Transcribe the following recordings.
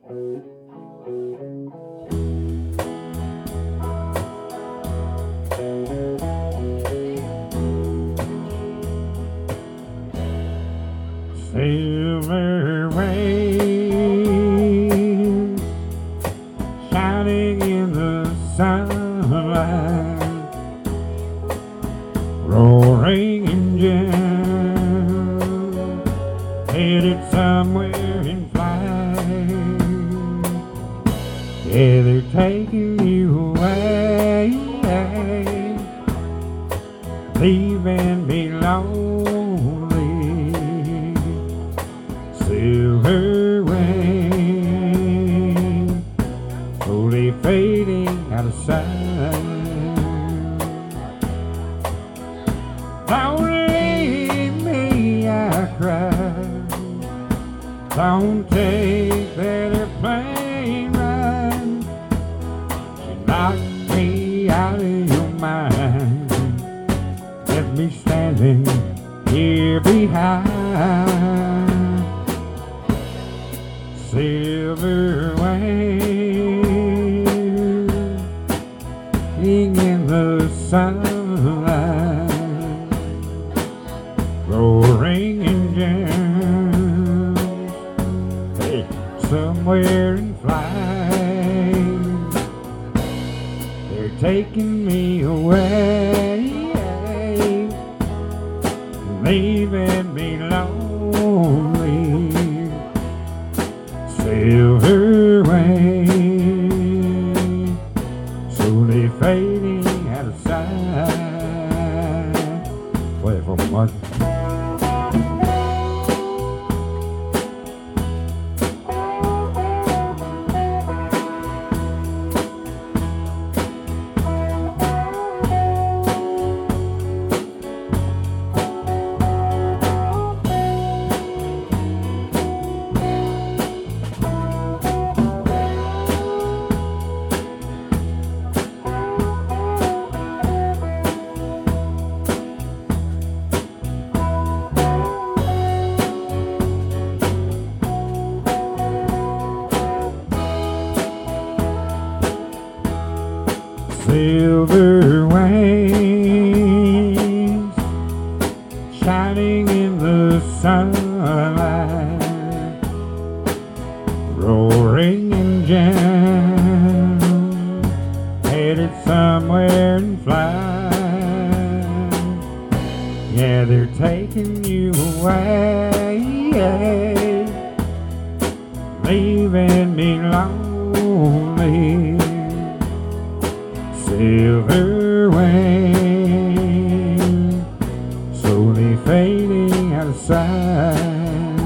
Silver waves shining in the sunlight, roaring engines headed somewhere in flight. Yeah, they're taking you away, leaving me lonely. Silver wings slowly fading out of sight. Don't leave me, I cry. Don't take that airplane ride. You knocked me out of your mind. Left me standing here behind. Silver waves in the sunlight, roaring engines, hey, somewhere in flight. They're taking me away, leaving me lonely. Silver wings slowly fading out of sight. Play it for me, Mark. Silver wings shining in the sunlight, roaring engines headed somewhere in flight. Yeah, they're taking you away, leaving me lonely. Silver wings slowly fading out of sight.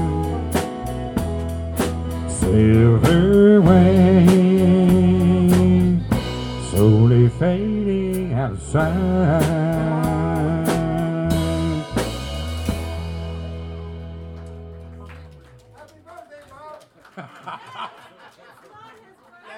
Silver wings slowly fading out of sight.